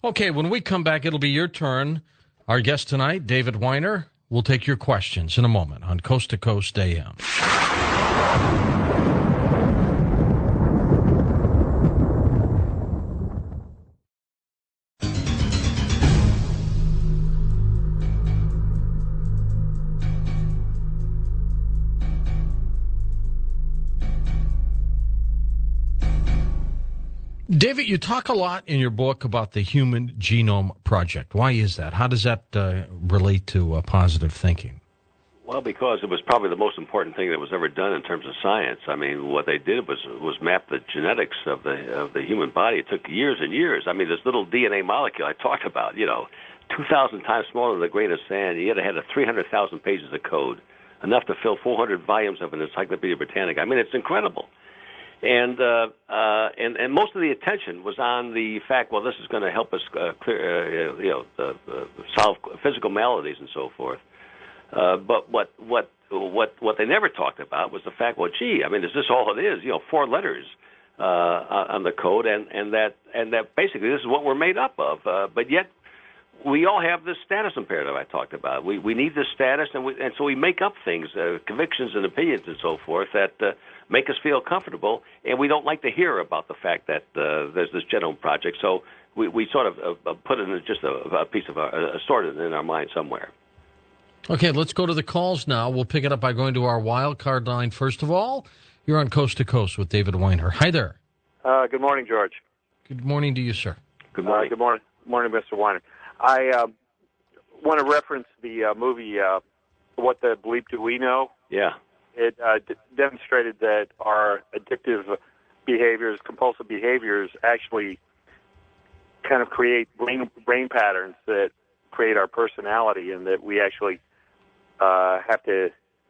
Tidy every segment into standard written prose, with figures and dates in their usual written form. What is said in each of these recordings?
Okay, when we come back, it'll be your turn. Our guest tonight, David Weiner, will take your questions in a moment on Coast to Coast AM. David, you talk a lot in your book about the Human Genome Project. Why is that? How does that relate to positive thinking? Well, because it was probably the most important thing that was ever done in terms of science. I mean, what they did was map the genetics of the human body. It took years and years. I mean, this little DNA molecule I talked about, 2,000 times smaller than a grain of sand, yet it had 300,000 pages of code, enough to fill 400 volumes of an Encyclopedia Britannica. I mean, it's incredible. And most of the attention was on the fact, well, this is going to help us solve physical maladies and so forth. But what they never talked about was the fact, well, gee, I mean, is this all it is? 4 letters on the code, and that basically this is what we're made up of. But yet, we all have this status imperative I talked about. We need this status, and so we make up things, convictions and opinions and so forth that make us feel comfortable, and we don't like to hear about the fact that there's this genome project. So we sort of put it in just a piece of stored it in our mind somewhere. Okay, let's go to the calls now. We'll pick it up by going to our wild card line. First of all, you're on Coast to Coast with David Weiner. Hi there. Good morning, George. Good morning to you, sir. Good morning. Good morning, Mr. Weiner. I want to reference the movie, What the Bleep Do We Know? Yeah. It demonstrated that our addictive behaviors, compulsive behaviors, actually kind of create brain patterns that create our personality, and that we actually have to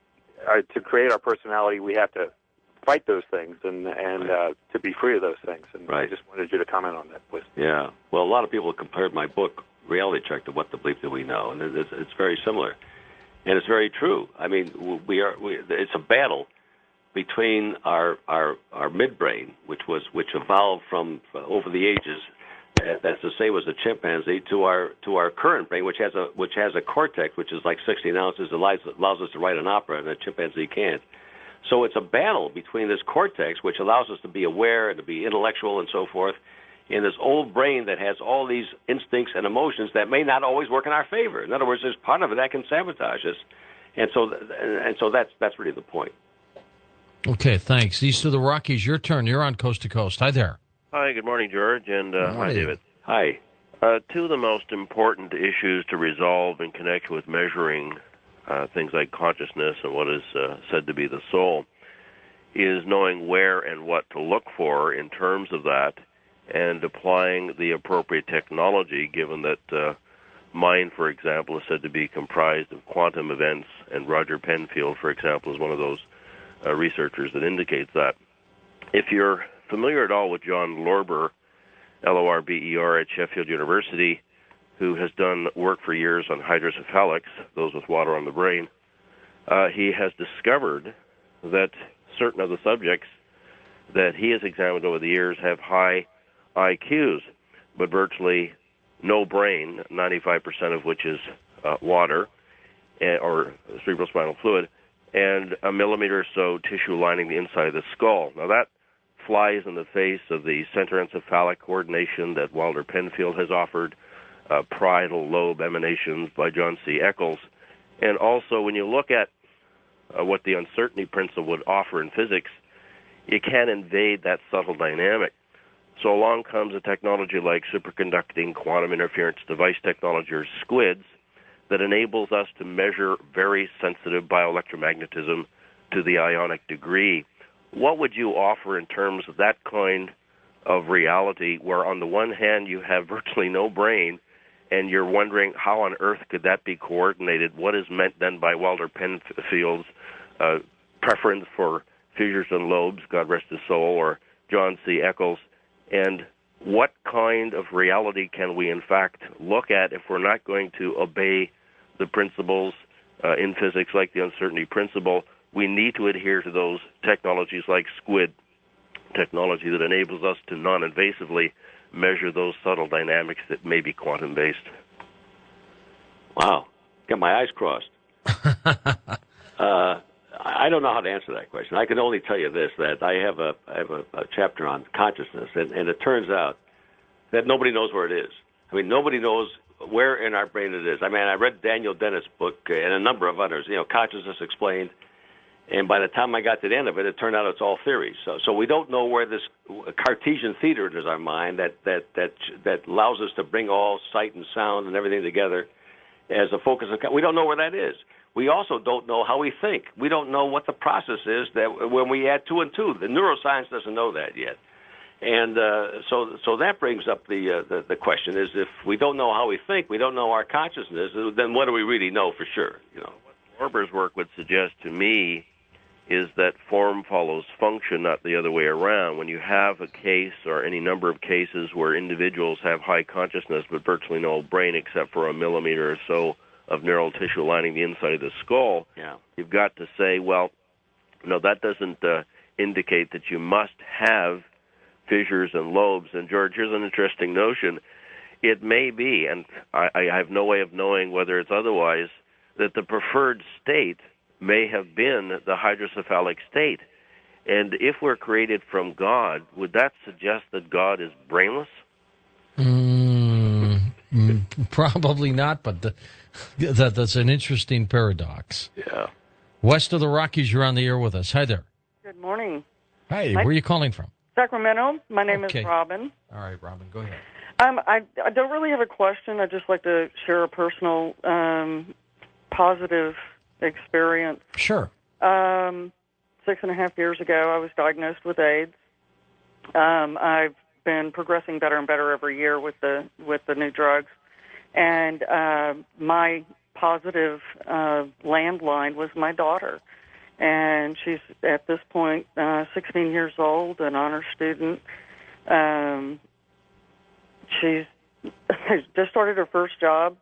create our personality, we have to fight those things and to be free of those things. And right. I just wanted you to comment on that, please. Yeah. Well, a lot of people compared my book, Reality Check, to What the Bleep Do We Know, and it's very similar. And it's very true. I mean, it's a battle between our midbrain, which evolved from over the ages, that's to say, was a chimpanzee, to our current brain, which has a cortex, which is like 16 ounces, allows us to write an opera, and a chimpanzee can't. So it's a battle between this cortex, which allows us to be aware and to be intellectual and so forth, and this old brain that has all these instincts and emotions that may not always work in our favor. In other words, there's part of it that can sabotage us, and so that's really the point. Okay, thanks. East of the Rockies, your turn. You're on Coast to Coast. Hi there. Hi, good morning, George, and hi, David. Hi. Two of the most important issues to resolve in connection with measuring things like consciousness and what is said to be the soul is knowing where and what to look for in terms of that, and applying the appropriate technology, given that mind, for example, is said to be comprised of quantum events, and Roger Penfield, for example, is one of those researchers that indicates that. If you're familiar at all with John Lorber, Lorber at Sheffield University, who has done work for years on hydrocephalics, those with water on the brain, he has discovered that certain of the subjects that he has examined over the years have high IQs, but virtually no brain, 95% of which is water or cerebrospinal fluid, and a millimeter or so tissue lining the inside of the skull. Now that flies in the face of the centroencephalic coordination that Walter Penfield has offered, parietal lobe emanations by John C. Eccles, and also when you look at what the uncertainty principle would offer in physics, you can't invade that subtle dynamic. So along comes a technology like superconducting quantum interference device technology, or SQUIDs, that enables us to measure very sensitive bioelectromagnetism to the ionic degree. What would you offer in terms of that kind of reality, where on the one hand you have virtually no brain, and you're wondering how on earth could that be coordinated? What is meant then by Walter Penfield's preference for fissures and lobes, God rest his soul, or John C. Eccles? And what kind of reality can we in fact look at if we're not going to obey the principles in physics like the uncertainty principle? We need to adhere to those technologies like SQUID technology that enables us to non-invasively measure those subtle dynamics that may be quantum-based? Wow, got my eyes crossed. I don't know how to answer that question. I can only tell you this: that I have a chapter on consciousness, and it turns out that nobody knows where it is. I mean, nobody knows where in our brain it is. I mean, I read Daniel Dennett's book and a number of others. Consciousness Explained. And by the time I got to the end of it, it turned out it's all theory. So we don't know where this Cartesian theater is, our mind, that allows us to bring all sight and sound and everything together as a focus of. We don't know where that is. We also don't know how we think. We don't know what the process is that when we add 2 and 2. The neuroscience doesn't know that yet. And so that brings up the question: is if we don't know how we think, we don't know our consciousness, then what do we really know for sure? What Morber's work would suggest to me is that form follows function, not the other way around. When you have a case or any number of cases where individuals have high consciousness but virtually no brain except for a millimeter or so of neural tissue lining the inside of the skull, you've got to say, well, no, that doesn't indicate that you must have fissures and lobes. And, George, here's an interesting notion. It may be, and I have no way of knowing whether it's otherwise, that the preferred state may have been the hydrocephalic state. And if we're created from God, would that suggest that God is brainless? Probably not, but that's an interesting paradox. Yeah. West of the Rockies, you're on the air with us. Hi there. Good morning. Hi, where are you calling from? Sacramento. My name is Robin. All right, Robin, go ahead. I don't really have a question. I'd just like to share a personal positive experience. Sure. 6.5 years ago, I was diagnosed with AIDS. I've been progressing better and better every year with the new drugs, and my positive landline was my daughter, and she's at this point 16 years old, an honor student. She's just started her first job.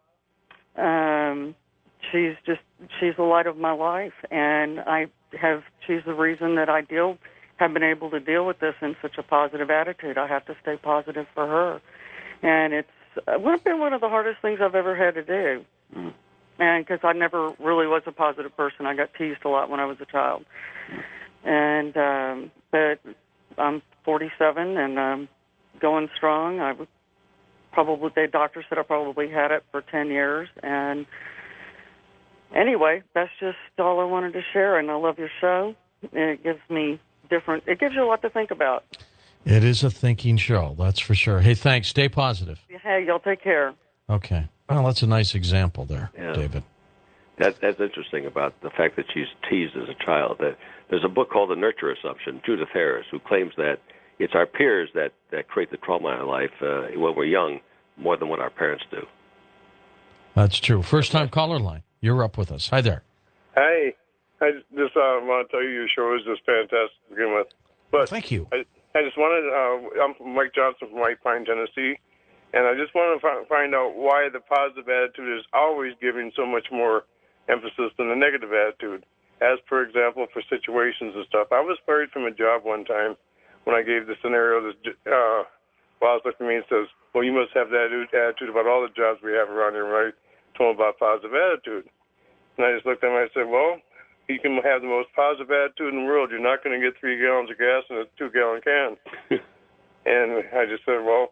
She's the light of my life, and she's the reason that have been able to deal with this in such a positive attitude. I have to stay positive for her, and it's been one of the hardest things I've ever had to do. And because I never really was a positive person, I got teased a lot when I was a child. And but I'm 47 and I'm going strong. The doctor said I probably had it for 10 years, and anyway, that's just all I wanted to share, and I love your show. It gives you a lot to think about. It is a thinking show, that's for sure. Hey, thanks. Stay positive. Hey, y'all take care. Okay. Well, that's a nice example there, David. That's interesting about the fact that she's teased as a child. There's a book called The Nurture Assumption, Judith Harris, who claims that it's our peers that create the trauma in our life when we're young more than what our parents do. That's true. First-time caller line. You're up with us. Hi there. Hey, I just want to tell you your show is just fantastic to begin with. But thank you. I just wanted, I'm Mike Johnson from White Pine, Tennessee, and I just want to find out why the positive attitude is always giving so much more emphasis than the negative attitude. As, for example, for situations and stuff. I was fired from a job one time when I gave the scenario. Boss looked at me and says, well, you must have that attitude about all the jobs we have around here, right? Told him about positive attitude. And I just looked at him and I said, well, you can have the most positive attitude in the world. You're not going to get 3 gallons of gas in a 2-gallon can. And I just said, well,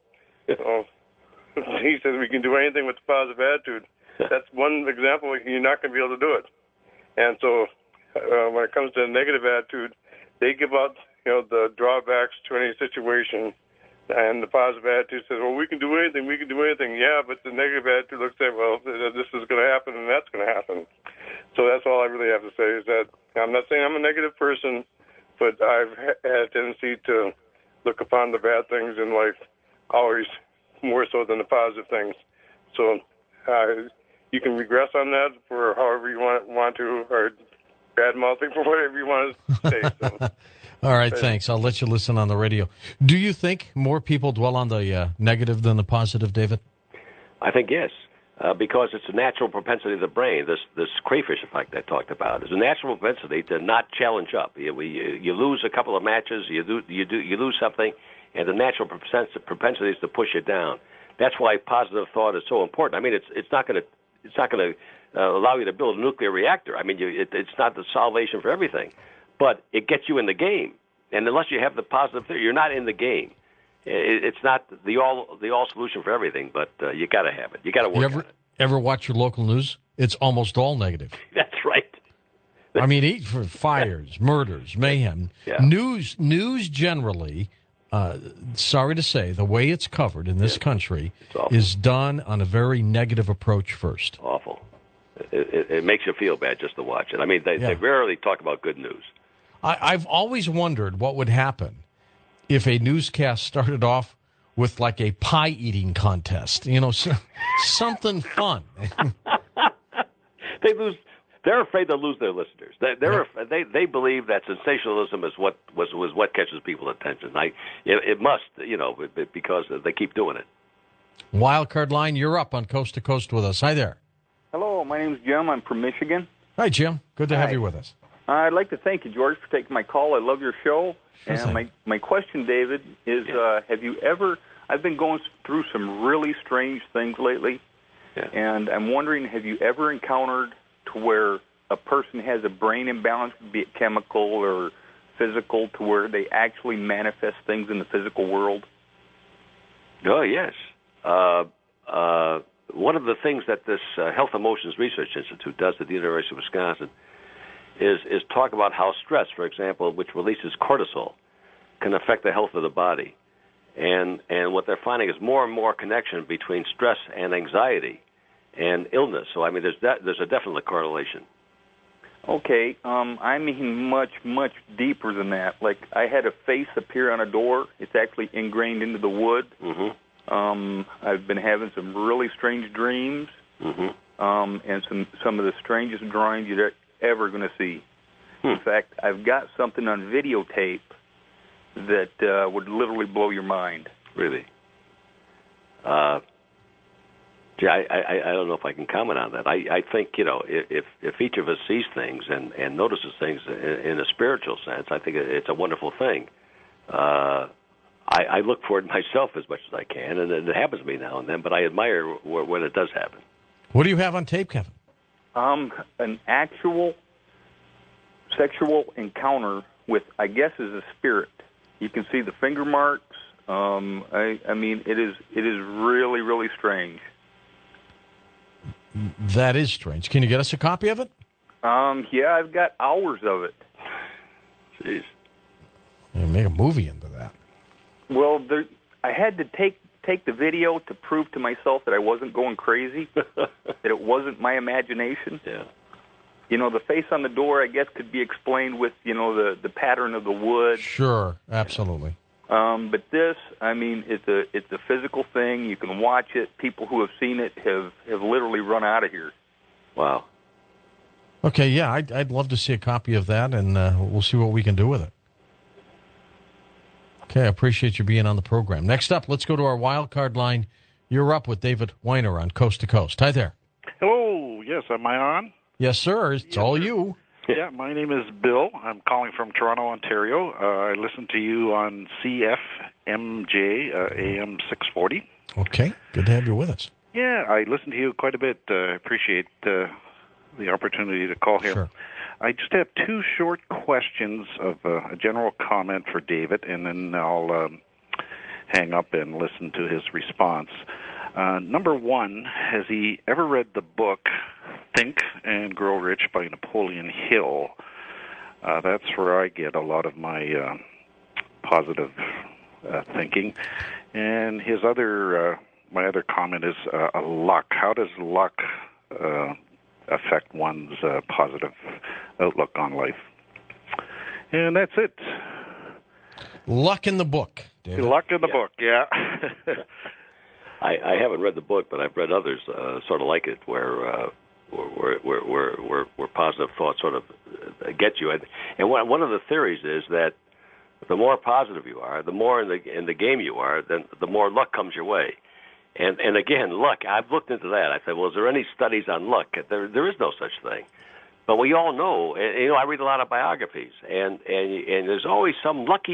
he says we can do anything with the positive attitude. That's one example. You're not going to be able to do it. And so when it comes to the negative attitude, they give out the drawbacks to any situation. And the positive attitude says, well, we can do anything. Yeah, but the negative attitude looks at, well, this is going to happen and that's going to happen. So that's all I really have to say is that I'm not saying I'm a negative person, but I've had a tendency to look upon the bad things in life always more so than the positive things. So you can regress on that for however you want to, or bad-mouthing for whatever you want to say. So. All right, thanks. I'll let you listen on the radio. Do you think more people dwell on the negative than the positive, David? I think yes, because it's a natural propensity of the brain. This crayfish effect I talked about is a natural propensity to not challenge up. You lose a couple of matches, you lose something, and the natural propensity is to push it down. That's why positive thought is so important. I mean, it's not going to allow you to build a nuclear reactor. I mean, it's not the salvation for everything, but it gets you in the game. And unless you have the positive theory, you're not in the game. It's not the all solution for everything, but you got to have it. You got to work on it. Ever watch your local news? It's almost all negative. That's right. I mean, for fires, murders, mayhem. Yeah. News generally, sorry to say, the way it's covered in this country is done on a very negative approach first. Awful. It makes you feel bad just to watch it. I mean, they rarely talk about good news. I've always wondered what would happen if a newscast started off with like a pie eating contest, something fun. They're afraid they'll lose their listeners. They believe that sensationalism is what catches people's attention. It must, because they keep doing it. Wildcard Line, you're up on Coast to Coast with us. Hi there. Hello, my name's Jim. I'm from Michigan. Hi, Jim. Good to have you with us. I'd like to thank you, George, for taking my call. I love your show. Sure and thing. my question, David, is have you ever... I've been going through some really strange things lately, and I'm wondering, have you ever encountered to where a person has a brain imbalance, be it chemical or physical, to where they actually manifest things in the physical world? Oh, yes. One of the things that this Health Emotions Research Institute does at the University of Wisconsin is talk about how stress, for example, which releases cortisol, can affect the health of the body. And what they're finding is more and more connection between stress and anxiety and illness. So, I mean, there's a definite correlation. Okay, I mean much, much deeper than that. Like, I had a face appear on a door. It's actually ingrained into the wood. Mm-hmm. I've been having some really strange dreams, and some of the strangest drawings you're ever going to see. In fact, I've got something on videotape that would literally blow your mind. Really? Gee, I don't know if I can comment on that. I think, if each of us sees things and notices things in a spiritual sense, I think it's a wonderful thing. I look for it myself as much as I can, and it happens to me now and then, but I admire when it does happen. What do you have on tape, Kevin? An actual sexual encounter with, I guess, is a spirit. You can see the finger marks. I mean, it is really, really strange. That is strange. Can you get us a copy of it? Yeah, I've got hours of it. Jeez. You make a movie into that. Well, I had to take the video to prove to myself that I wasn't going crazy, that it wasn't my imagination. Yeah. The face on the door, I guess, could be explained with, the pattern of the wood. Sure, absolutely. But this, I mean, it's a physical thing. You can watch it. People who have seen it have literally run out of here. Wow. Okay, yeah, I'd love to see a copy of that, and we'll see what we can do with it. Okay, I appreciate you being on the program. Next up, let's go to our wild card line. You're up with David Weiner on Coast to Coast. Hi there. Hello. Yes, am I on? Yes, sir. It's all you. Yeah, my name is Bill. I'm calling from Toronto, Ontario. I listen to you on CFMJ AM 640. Okay, good to have you with us. Yeah, I listen to you quite a bit. I appreciate the opportunity to call here. Sure. I just have two short questions of a general comment for David, and then I'll hang up and listen to his response. Number one, has he ever read the book Think and Grow Rich by Napoleon Hill? That's where I get a lot of my positive thinking. And his my other comment is luck. How does luck affect one's positive outlook on life? And that's it. Luck in the book, David. Luck in the book, yeah. I haven't read the book, but I've read others sort of like it, where positive thoughts sort of get you. And one of the theories is that the more positive you are, the more in the game you are, then the more luck comes your way. And again, luck. I've looked into that. I said, well, is there any studies on luck? There is no such thing. But we all know. And, I read a lot of biographies, and there's always some lucky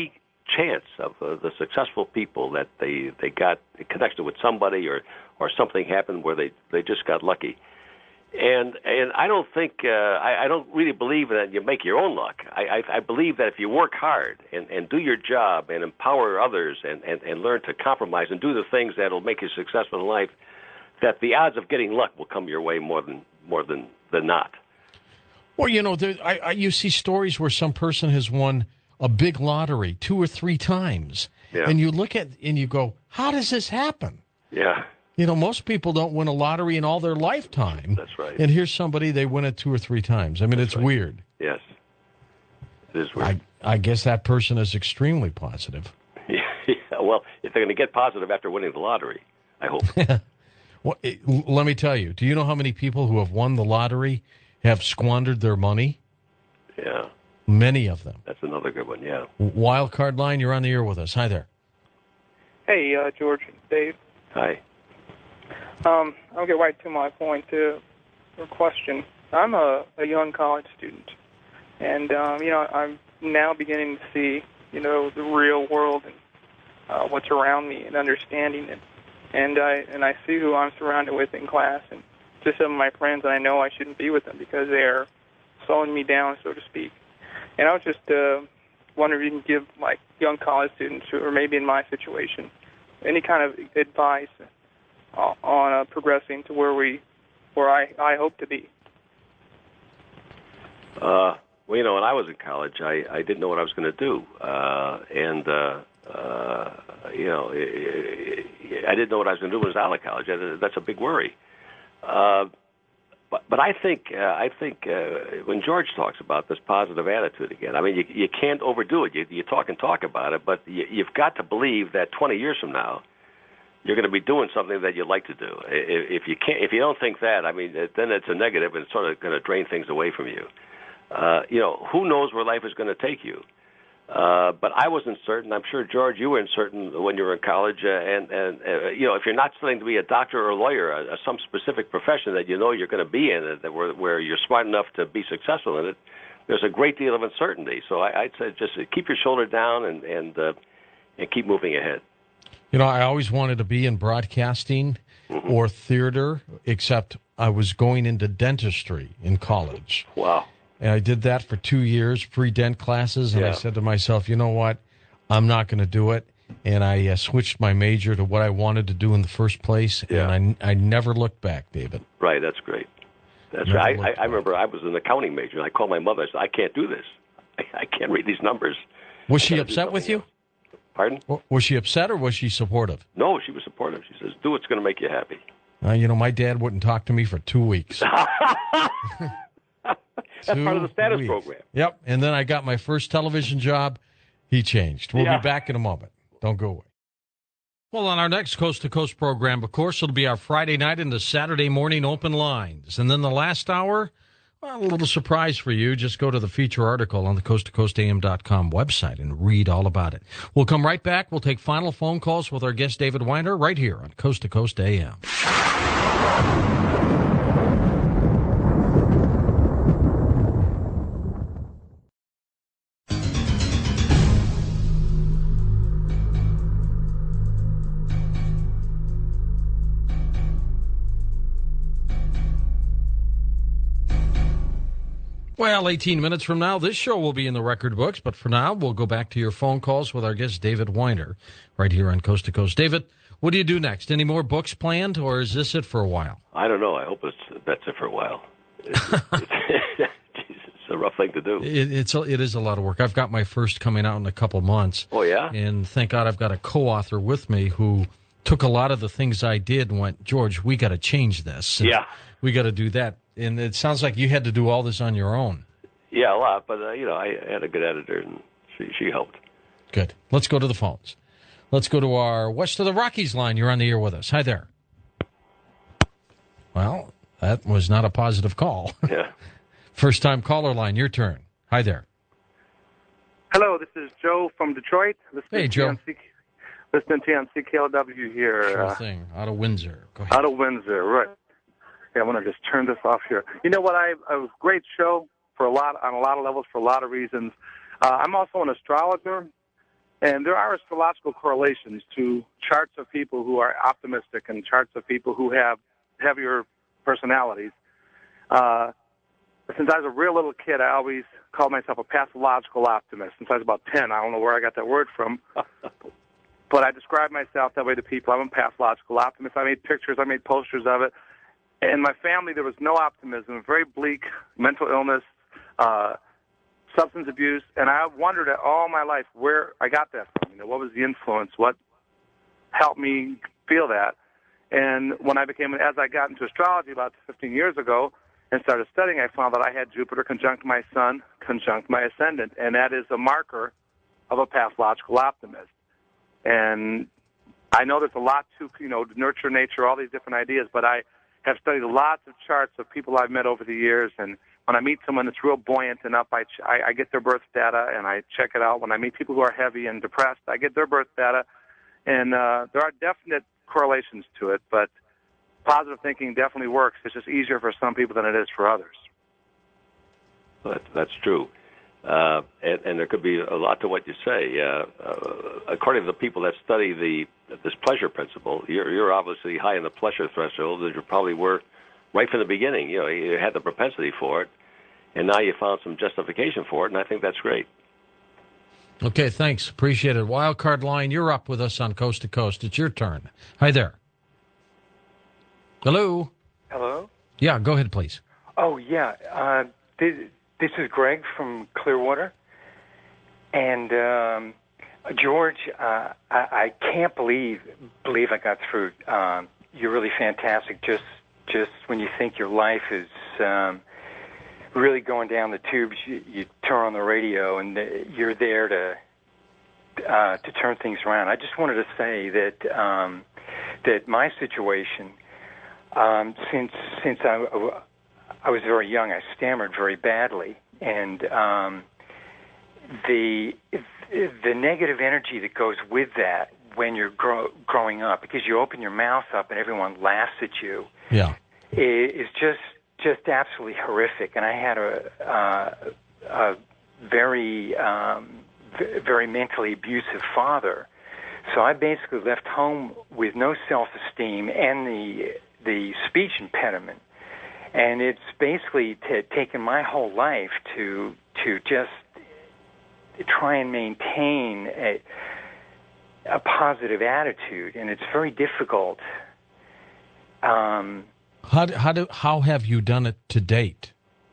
chance of the successful people that they got connected with somebody or something happened where they just got lucky. And I don't think I don't really believe that you make your own luck. I believe that if you work hard and do your job and empower others and learn to compromise and do the things that'll make you successful in life, that the odds of getting luck will come your way more than not. Well, you see stories where some person has won a big lottery 2 or 3 times, and you look at and you go, "How does this happen?" Yeah. Most people don't win a lottery in all their lifetime. That's right. And here's somebody, they win it 2 or 3 times. I mean, it's weird. Yes. It is weird. I guess that person is extremely positive. Yeah. Well, if they're going to get positive after winning the lottery, I hope. Well, let me tell you, do you know how many people who have won the lottery have squandered their money? Yeah. Many of them. That's another good one, yeah. Wild Card Line, you're on the air with us. Hi there. Hey, George, Dave. Hi. I'll get right to my point, your question. I'm a young college student, and, I'm now beginning to see, the real world and what's around me and understanding it. And I see who I'm surrounded with in class, and just some of my friends, and I know I shouldn't be with them because they're slowing me down, so to speak. And I was just wondering if you can give, like, young college students who are maybe in my situation any kind of advice on progressing to where I hope to be. Well, when I was in college, I didn't know what I was going to do, I didn't know what I was going to do when I was out of college. That's a big worry. But I think when George talks about this positive attitude again, I mean, you can't overdo it. You talk and talk about it, but you've got to believe that 20 years from now, you're going to be doing something that you like to do. If you don't think that, I mean, then it's a negative and it's sort of going to drain things away from you. Who knows where life is going to take you? But I wasn't certain. I'm sure, George, you were uncertain when you were in college. If you're not studying to be a doctor or a lawyer, some specific profession that you're going to be in, where you're smart enough to be successful in it, there's a great deal of uncertainty. So I'd say just keep your shoulder down and keep moving ahead. I always wanted to be in broadcasting or theater, except I was going into dentistry in college. Wow. And I did that for 2 years, pre-dent classes, and I said to myself, you know what, I'm not going to do it. And I switched my major to what I wanted to do in the first place, and I never looked back, David. Right, that's great. That's right. I remember I was an accounting major, and I called my mother. I said, I can't do this. I can't read these numbers. Was she upset with you? Pardon? Was she upset or was she supportive? No, she was supportive. She says, do what's going to make you happy. My dad wouldn't talk to me for 2 weeks. That's part of the status program. Yep. And then I got my first television job. He changed. We'll be back in a moment. Don't go away. Well, on our next Coast to Coast program, of course, it'll be our Friday night into Saturday morning open lines. And then the last hour, well, a little surprise for you. Just go to the feature article on the coasttocoastam.com website and read all about it. We'll come right back. We'll take final phone calls with our guest, David Weiner, right here on Coast to Coast AM. Well, 18 minutes from now, this show will be in the record books. But for now, we'll go back to your phone calls with our guest, David Weiner, right here on Coast to Coast. David, what do you do next? Any more books planned, or is this it for a while? I don't know. I hope that's it for a while. It's a rough thing to do. It is a lot of work. I've got my first coming out in a couple months. Oh, yeah? And thank God I've got a co-author with me who took a lot of the things I did and went, George, we got to change this. And we got to do that. And it sounds like you had to do all this on your own. Yeah, a lot. But, I had a good editor, and she helped. Good. Let's go to the phones. Let's go to our West of the Rockies line. You're on the air with us. Hi there. Well, that was not a positive call. Yeah. First-time caller line, your turn. Hi there. Hello, this is Joe from Detroit. Hey, Joe. Listening to you on CKLW here. Sure thing. Out of Windsor. Go ahead. Out of Windsor, right. Okay, I want to just turn this off here. You know what? It was a great show on a lot of levels for a lot of reasons. I'm also an astrologer, And there are astrological correlations to charts of people who are optimistic and charts of people who have heavier personalities. Since I was a real little kid, I always called myself a pathological optimist. Since I was about 10, I don't know where I got that word from. But I describe myself that way to people. I'm a pathological optimist. I made pictures. I made posters of it. In my family, there was no optimism, very bleak, mental illness, substance abuse, and I wondered all my life where I got that from. You know, what was the influence? What helped me feel that? And when as I got into astrology about 15 years ago and started studying, I found that I had Jupiter conjunct my Sun, conjunct my ascendant, and that is a marker of a pathological optimist. And I know there's a lot to, nurture nature, all these different ideas, but I have studied lots of charts of people I've met over the years, and when I meet someone that's real buoyant and up, I get their birth data and I check it out. When I meet people who are heavy and depressed, I get their birth data, and there are definite correlations to it, but positive thinking definitely works. It's just easier for some people than it is for others. Well, that's true. And there could be a lot to what you say. According to the people that study this pleasure principle, you're obviously high in the pleasure threshold, as you probably were right from the beginning. You had the propensity for it, and now you found some justification for it, and I think that's great. Okay, thanks. Appreciate it. Wildcard Line, you're up with us on Coast to Coast. It's your turn. Hi there. Hello? Hello? Yeah, go ahead, please. Oh, yeah. This is Greg from Clearwater. And, George, I can't believe I got through. You're really fantastic. Just when you think your life is really going down the tubes, you turn on the radio and you're there to turn things around. I just wanted to say that my situation, since I was very young, I stammered very badly, and the negative energy that goes with that when you're growing up, because you open your mouth up and everyone laughs at you, is just absolutely horrific. And I had a very very mentally abusive father, so I basically left home with no self-esteem and the speech impediment. And it's basically taken my whole life to just try and maintain a positive attitude, and it's very difficult. How have you done it to date?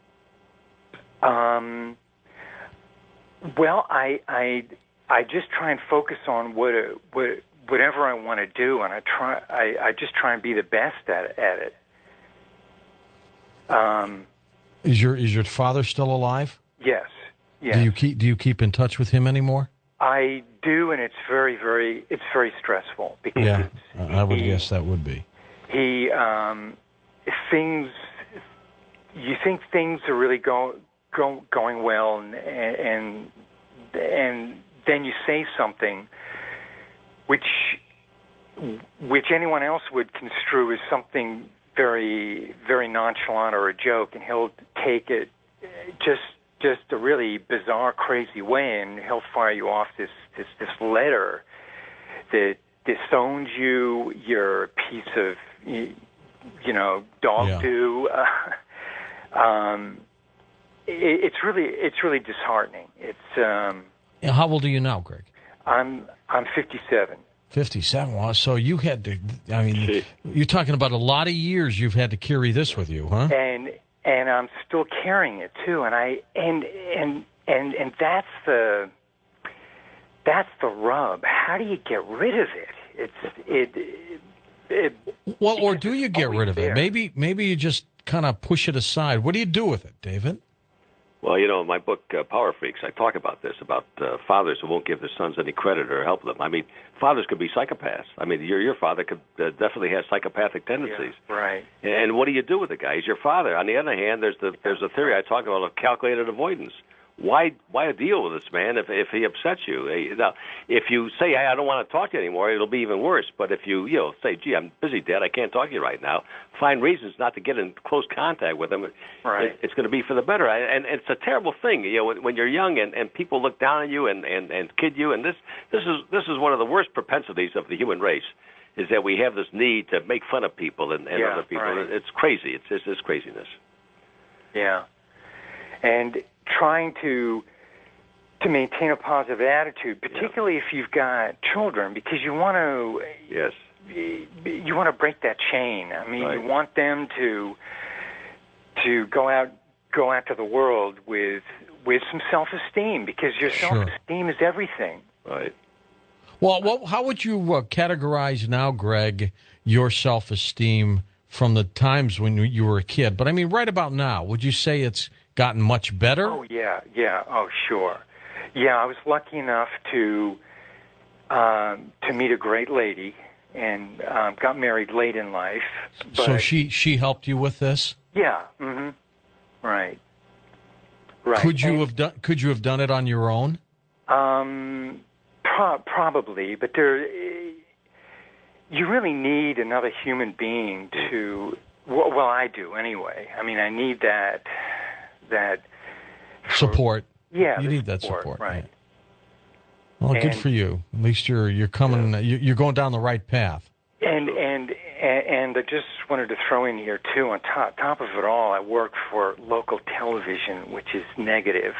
Well, I just try and focus on whatever I want to do, and I just try and be the best at it. Is your father still alive? Yes. Yes. Do you keep in touch with him anymore? I do, and it's very stressful because I would guess that would be. You think things are really going well, and then you say something which anyone else would construe as something very, very nonchalant or a joke, and he'll take it just a really bizarre, crazy way, and he'll fire you off this letter that disowns you. You're a piece of dog poo. It's really disheartening. It's how old are you now, Greg? I'm 57. 57. Well, so you had to. I mean, you're talking about a lot of years you've had to carry this with you, huh? And I'm still carrying it too. And that's the rub. How do you get rid of it? Well, or do you get rid of it? Maybe you just kind of push it aside. What do you do with it, David? Well, in my book, Power Freaks, I talk about this, about fathers who won't give their sons any credit or help them. I mean, fathers could be psychopaths. I mean, your father could definitely has psychopathic tendencies. Yeah, right. And what do you do with the guy? He's your father. On the other hand, there's a theory I talk about of calculated avoidance. why deal with this man if he upsets you? Now, if you say, hey, I don't want to talk to you anymore, it'll be even worse. But if you say, gee, I'm busy, Dad, I can't talk to you right now, find reasons not to get in close contact with him. Right. It's going to be for the better. And it's a terrible thing, when you're young and people look down on you and kid you. And this is one of the worst propensities of the human race, is that we have this need to make fun of people and other people. Right. It's crazy. It's just craziness. Yeah. And trying to maintain a positive attitude, particularly if you've got children, because you want to you want to break that chain. I mean, you want them to go out to the world with some self-esteem, because your self-esteem is everything. Right. Well, how would you categorize now, Greg, your self-esteem from the times when you were a kid? But I mean, right about now, would you say it's gotten much better? Oh, yeah. Oh, sure. Yeah, I was lucky enough to meet a great lady and got married late in life. But so she helped you with this? Yeah. Mm-hmm. Right. Could you have done it on your own? Probably, but you really need another human being to. Well, I do anyway. I mean, I need that support. Yeah, you need that support, right? Well, good for you. At least you're coming. You're going down the right path. And I just wanted to throw in here too. On top of it all, I work for local television, which is negative.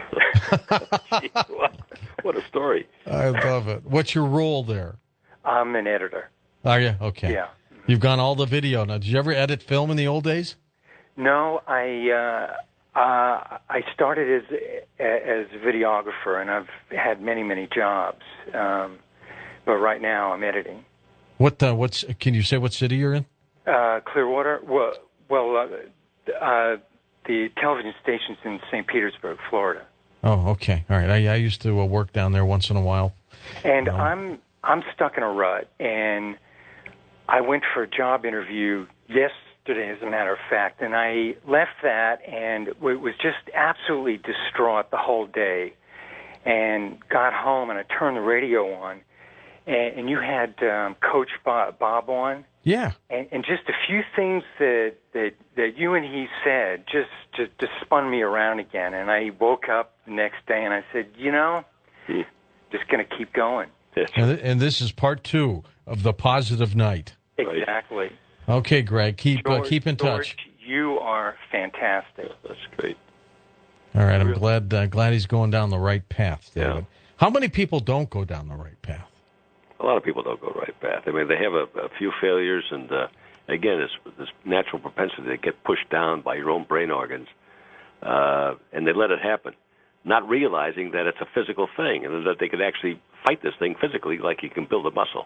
What a story! I love it. What's your role there? I'm an editor. Are you? Okay. Yeah. You've gone all the video. Now, did you ever edit film in the old days? No, I started as a videographer, and I've had many jobs. But right now, I'm editing. What's? Can you say what city you're in? Clearwater. Well, the television station's in St. Petersburg, Florida. Oh, okay. All right. I used to work down there once in a while. And I'm stuck in a rut, and I went for a job interview yesterday, as a matter of fact, and I left that and was just absolutely distraught the whole day, and got home and I turned the radio on, and you had Coach Bob on. Yeah. And just a few things that you and he said just spun me around again, and I woke up the next day and I said, just going to keep going. And this is part 2 of the positive night. Exactly. Okay, Greg, keep in touch. George, you are fantastic. That's great. All right, I'm glad he's going down the right path, David. Yeah. How many people don't go down the right path? A lot of people don't go the right path. I mean, they have a few failures, and again, this natural propensity to get pushed down by your own brain organs, and they let it happen, not realizing that it's a physical thing and that they could actually fight this thing physically like you can build a muscle.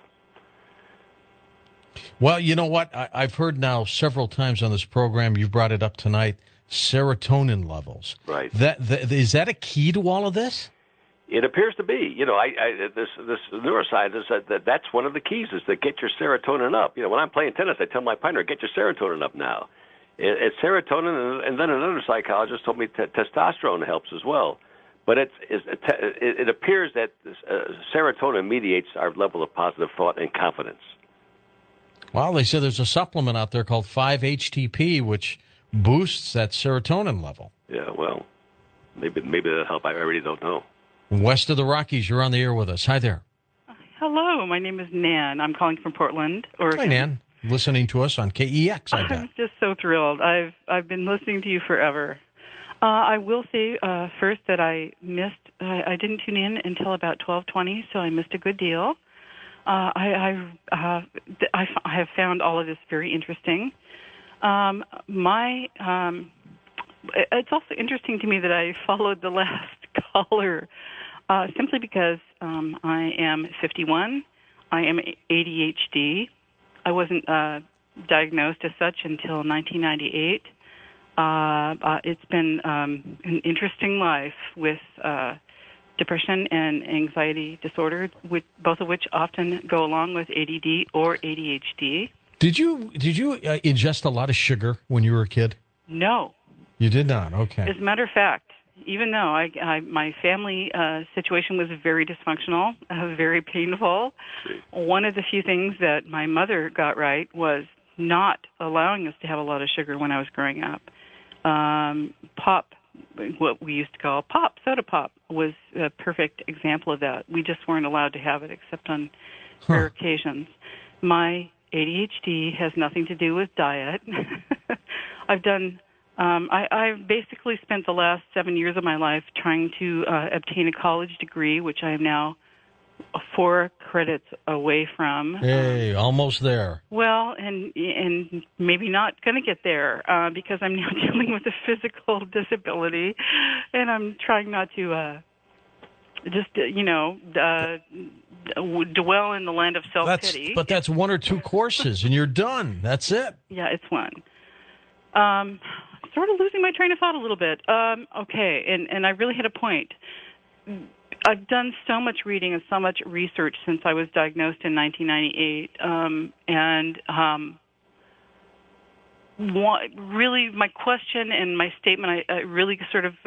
Well, you know what? I've heard now several times on this program, you brought it up tonight, serotonin levels. Right. Is that a key to all of this? It appears to be. This neuroscientist said that's one of the keys, is to get your serotonin up. When I'm playing tennis, I tell my partner, get your serotonin up now. It's serotonin, and then another psychologist told me testosterone helps as well. But it appears that serotonin mediates our level of positive thought and confidence. Well, they said there's a supplement out there called 5-HTP, which boosts that serotonin level. Yeah, well, maybe that'll help. I really don't know. West of the Rockies, you're on the air with us. Hi there. Hello, my name is Nan. I'm calling from Portland, Oregon. Hi, Nan. Listening to us on KEX, I bet. I'm just so thrilled. I've been listening to you forever. I will say first that I didn't tune in until about 12:20, so I missed a good deal. I have found all of this very interesting. It's also interesting to me that I followed the last caller simply because I am 51. I am ADHD. I wasn't diagnosed as such until 1998. It's been an interesting life with depression and anxiety disorder, both of which often go along with ADD or ADHD. Did you ingest a lot of sugar when you were a kid? No. You did not? Okay. As a matter of fact, even though my family situation was very dysfunctional, very painful. One of the few things that my mother got right was not allowing us to have a lot of sugar when I was growing up. Pop, what we used to call pop, soda pop, was a perfect example of that. We just weren't allowed to have it except on rare occasions. My ADHD has nothing to do with diet. I've basically spent the last 7 years of my life trying to obtain a college degree, which I am now 4 credits away from. Hey, almost there. Well, and maybe not going to get there because I'm now dealing with a physical disability, and I'm trying not to dwell in the land of self-pity. But that's 1 or 2 courses, and you're done. That's it. Yeah, it's one. Sort of losing my train of thought a little bit. Okay, and I really had a point. I've done so much reading and so much research since I was diagnosed in 1998. Really, my question and my statement, I really sort of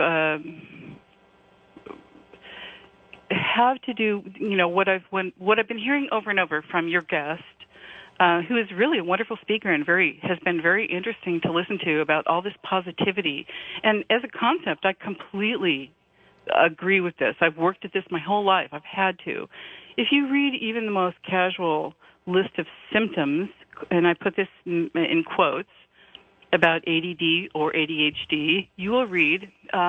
have to do, what I've been hearing over and over from your guest, who is really a wonderful speaker and has been very interesting to listen to about all this positivity. And as a concept, I completely agree with this. I've worked at this my whole life. I've had to. If you read even the most casual list of symptoms, and I put this in quotes, about ADD or ADHD, you will read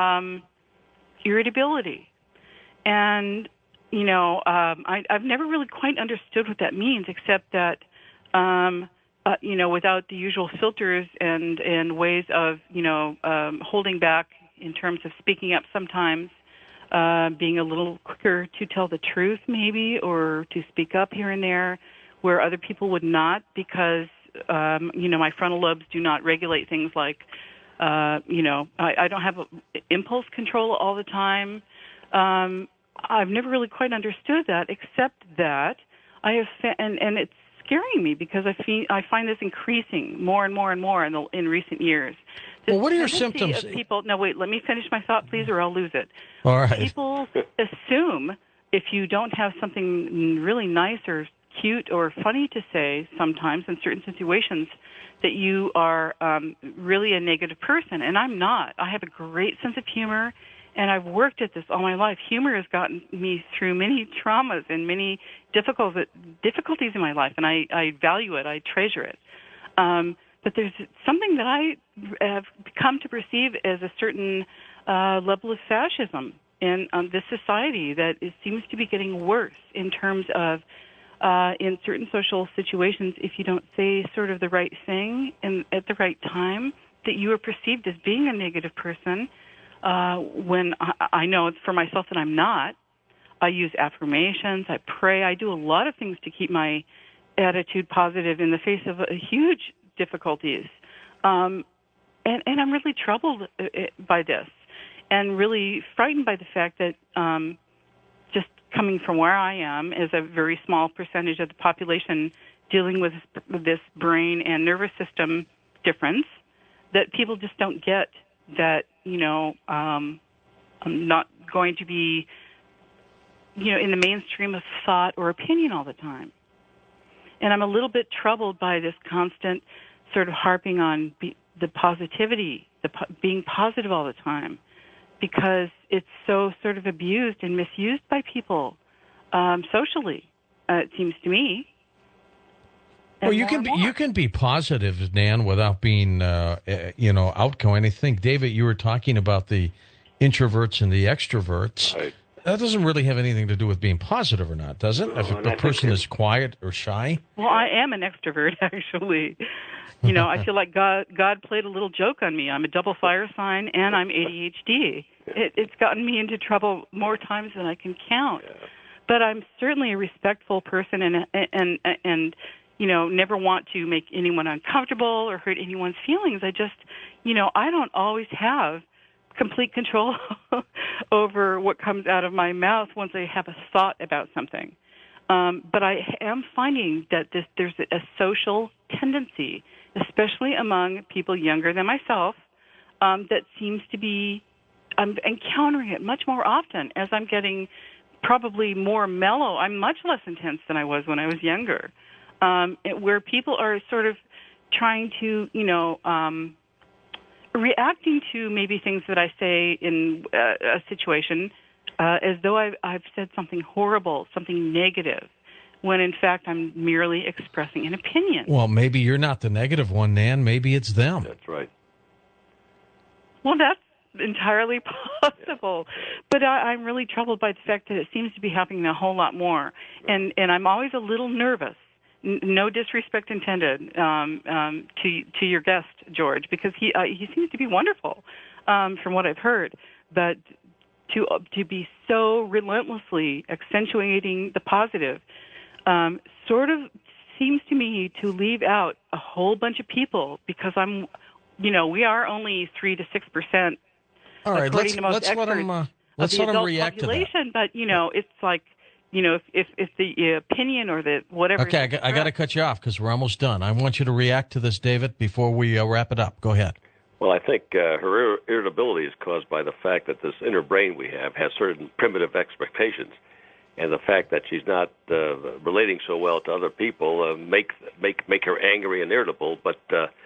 irritability. And, I've never really quite understood what that means, except that, without the usual filters and ways of, holding back in terms of speaking up sometimes, being a little quicker to tell the truth maybe, or to speak up here and there where other people would not, because, my frontal lobes do not regulate things like, I don't have impulse control all the time. I've never really quite understood that, except that I have, and it's scaring me because I find this increasing more and more and more in recent years. Well, what are your symptoms? No, wait, let me finish my thought, please, or I'll lose it. All right. People assume if you don't have something really nice or cute or funny to say sometimes in certain situations that you are really a negative person, and I'm not. I have a great sense of humor, and I've worked at this all my life. Humor has gotten me through many traumas and many difficulties in my life, and I value it. I treasure it. But there's something that I have come to perceive as a certain level of fascism in this society that seems to be getting worse in terms of in certain social situations, if you don't say sort of the right thing and at the right time, that you are perceived as being a negative person, when I know it's for myself that I'm not. I use affirmations, I pray, I do a lot of things to keep my attitude positive in the face of huge difficulties. And I'm really troubled by this and really frightened by the fact that just coming from where I am as a very small percentage of the population dealing with this brain and nervous system difference, that people just don't get that, I'm not going to be, in the mainstream of thought or opinion all the time. And I'm a little bit troubled by this constant sort of harping on the positivity, being positive all the time, because it's so sort of abused and misused by people socially, it seems to me. Well, you can be positive, Nan, without being outgoing. I think, David, you were talking about the introverts and the extroverts. Right. That doesn't really have anything to do with being positive or not, does it? If a person is quiet or shy? Well, I am an extrovert, actually. I feel like God played a little joke on me. I'm a double fire sign, and I'm ADHD. It's gotten me into trouble more times than I can count. Yeah. But I'm certainly a respectful person, and never want to make anyone uncomfortable or hurt anyone's feelings. I just, I don't always have complete control over what comes out of my mouth once I have a thought about something. But I am finding that there's a social tendency, especially among people younger than myself, that seems to be I'm encountering it much more often as I'm getting probably more mellow. I'm much less intense than I was when I was younger, where people are sort of trying to, reacting to maybe things that I say in a situation as though I've said something horrible, something negative, when in fact I'm merely expressing an opinion. Well, maybe you're not the negative one, Nan. Maybe it's them. That's right. Well, that's entirely possible. But I'm really troubled by the fact that it seems to be happening a whole lot more. And I'm always a little nervous. No disrespect intended to your guest, George, because he seems to be wonderful from what I've heard. But to be so relentlessly accentuating the positive sort of seems to me to leave out a whole bunch of people, because we are only 3 to 6%. All right, let's let him react to that. But it's like, if the opinion or the whatever. Okay, I got to cut you off because we're almost done. I want you to react to this, David, before we wrap it up. Go ahead. Well, I think her irritability is caused by the fact that this inner brain we have has certain primitive expectations, and the fact that she's not relating so well to other people make her angry and irritable. But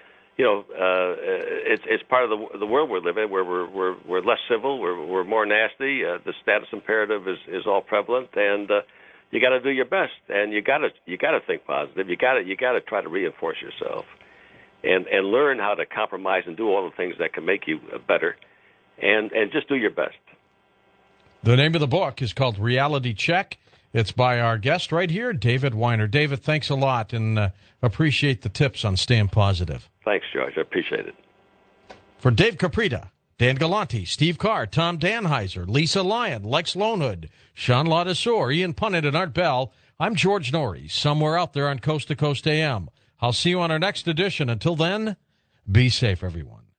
it's part of the world we live in, where we're less civil, we're more nasty. The status imperative is all prevalent, and you got to do your best, and you got to think positive. You got to try to reinforce yourself, and learn how to compromise and do all the things that can make you better, and just do your best. The name of the book is called Reality Check. It's by our guest right here, David Weiner. David, thanks a lot, and appreciate the tips on staying positive. Thanks, George. I appreciate it. For Dave Caprita, Dan Galante, Steve Carr, Tom Danheiser, Lisa Lyon, Lex Lonehood, Sean Ladesseur, Ian Punnett, and Art Bell, I'm George Norrie, somewhere out there on Coast to Coast AM. I'll see you on our next edition. Until then, be safe, everyone.